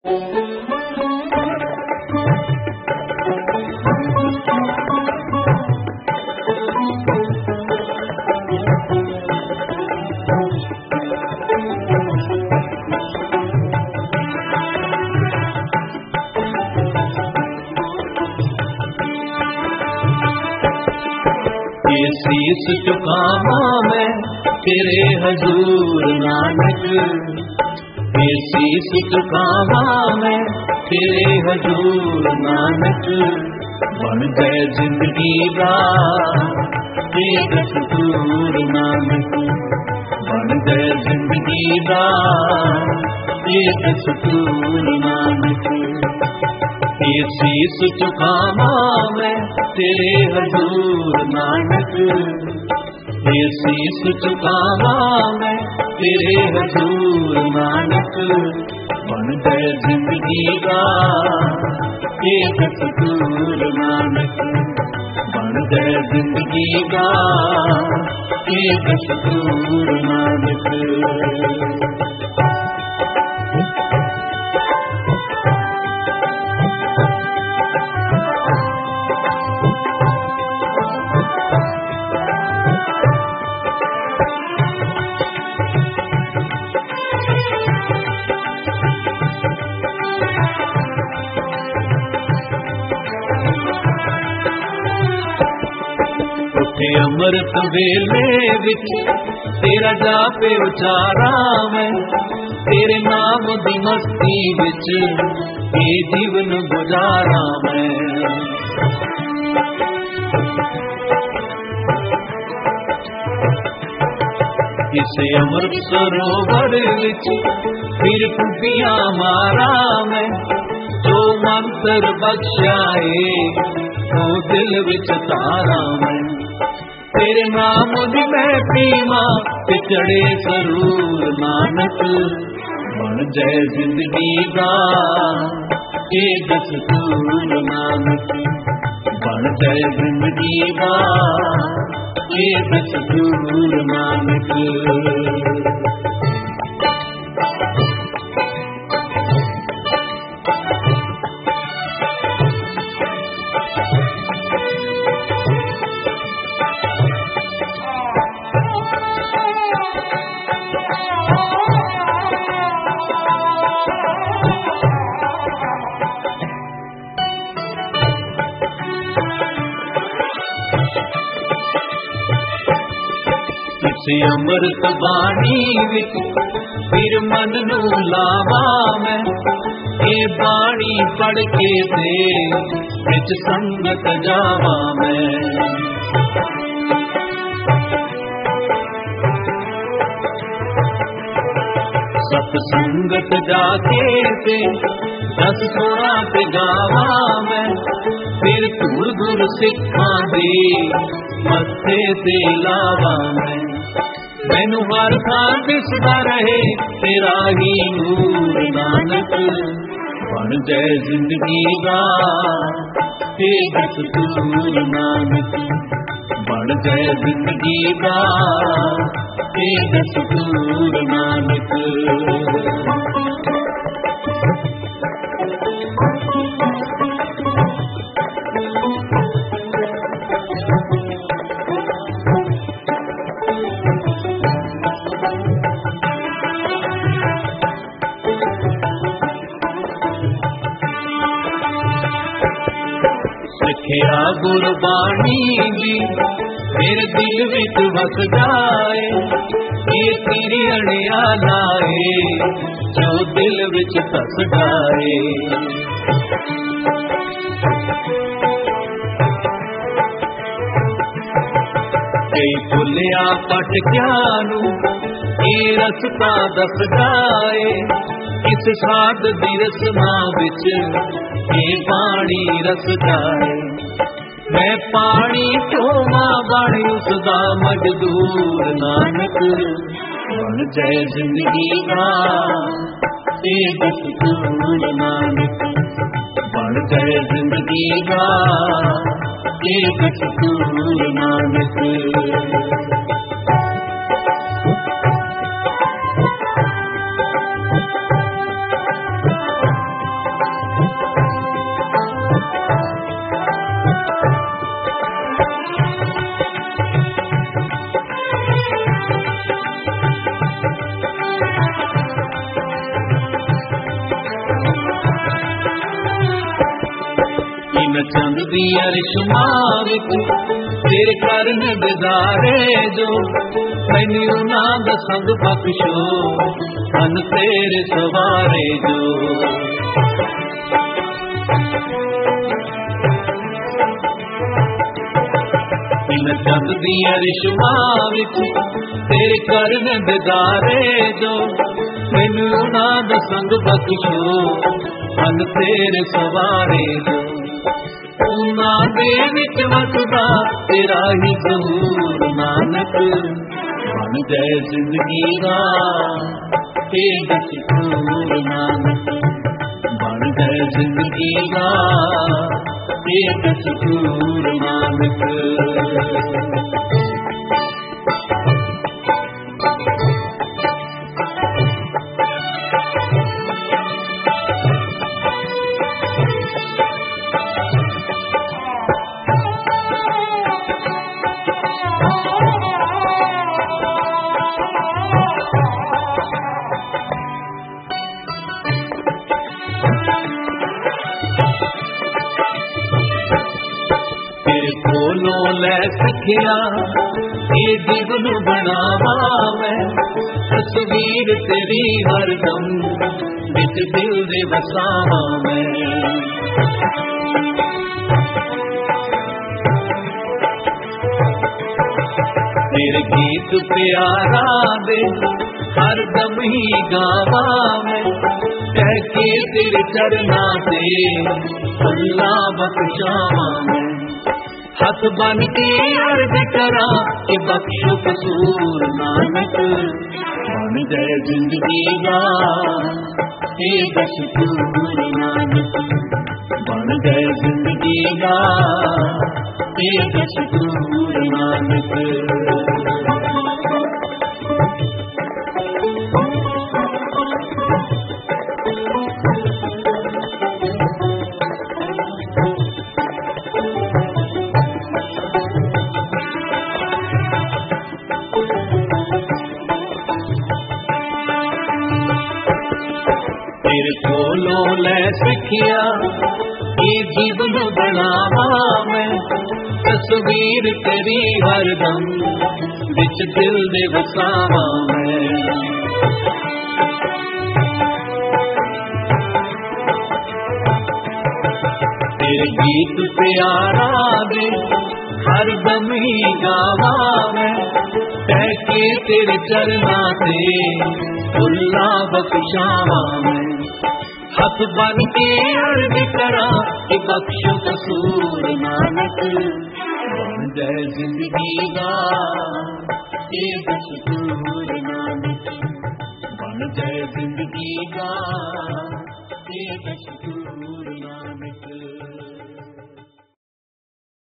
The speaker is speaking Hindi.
शीस झुकावा मैं तेरे हजूर नानक, ये शीस झुकावा मैं तेरे हजूर नानक। बन गए जिंदगी का ये दस्तूर नानक, बन गए जिंदगी का ये दस्तूर नानक। ये शीस झुकावा मैं तेरे हजूर नानक, ये शीस झुकावा मैं तेरे हजूर नानक। बन गए जिंदगी का ये दस्तूर नानक, बन गए जिंदगी का ये दस्तूर नानक। अमृत वेले विच तेरा जापे उचारा मैं, तेरे नाम दी मस्ती विच ये जीवन गुजारा मैं। इस अमृत सरोवर विच फिर कुपिया मारा मैं, जो मंत्र बख्शाए वो दिल विच तारा मैं। तेरे नाम दी मैं पीवा ते चढ़े सरूर नानक। बन जाए जिंदगी का ये दस्तूर नानक, बन जाए जिंदगी का ये दस्तूर नानक। अमृत बाणी विच फिर मन नू लावा मैं, ये बाणी पढ़ के तेरे विच संगत जावा मैं। सत संगत जाके ते दस सोना ते गावा मैं, फिर धूल धूल सिखां दे मत्थे ते लावा मैं। मैनू हर थां दिसदा रहे तेरा ही नूर नानक। बन जाए जिंदगी का ये दस्तूर नानक, बन जाए जिंदगी का ये दस्तूर नानक। सिखिया गुरबाणी जी मेरे दिल विच वस जाए, ये तेरी अड़िया लाए जो दिल विच धस जाए। कई भुलिया भटकिया नू ये रस्ता दस जाए, इस साध दी रस्मां विच ये पानी रस जाए। मैं पानी चोवा बन उसदा मजदूर नानक। बन जाए जिंदगी का ये दस्तूर नानक, बन जाए जिंदगी का ये दस्तूर नानक। मैं चंद दिया रिश्मा विच तेरे करन दिदारे जो मैनू ना दसंग बख्शो मन तेरे सवारे जो मैं चंद दिया रिश्मा विच तेरे करन दिदारे जो मैनू ना दसंग बख्शो मन तेरे सवारे जो उना दे विच वसदा तेरा ही ज़हूर नानक बन जाए जिंदगी दा ते दस्तूर नानक बन जाए जिंदगी दा ते दस्तूर नानक कोलों लै सिखिया ये दिल बनावा मैं तस्वीर तेरी हरदम बिच दिल दे बसावा मैं तेरे गीत प्यारा दे हरदम ही गावा मैं कह के तेरे चरना से अल्लाह बख्शावा मैं हथ बन के अर्ज करा कि बख्शो कसूर नानक बन जाए जिंदगी दा ते दस्तूर नानक बन जाए जिंदगी दा ते दस्तूर नानक तेरे कोलों लै सिखिया ये जीवन बनावा मैं तस्वीर तेरी हरदम बिच दिल दे वसावा मैं तेरे गीत प्यारा दे हरदम ही गावा मैं कह के तेरे चरना से खुला बख्शावा मैं हथ बन के अर्ज करा कि बख्शो कसूर नानक बन जाए जिंदगी दा ते दस्तूर नानक बन जाए जिंदगी दा ते दस्तूर